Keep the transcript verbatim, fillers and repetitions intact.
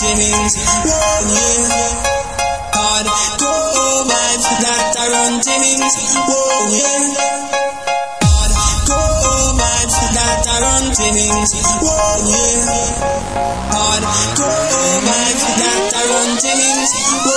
things. Whoa, yeah. Hardcore vibes that are run things. Whoa, yeah. Hardcore vibes that are run things. Whoa, yeah. Hardcore vibes that are run things.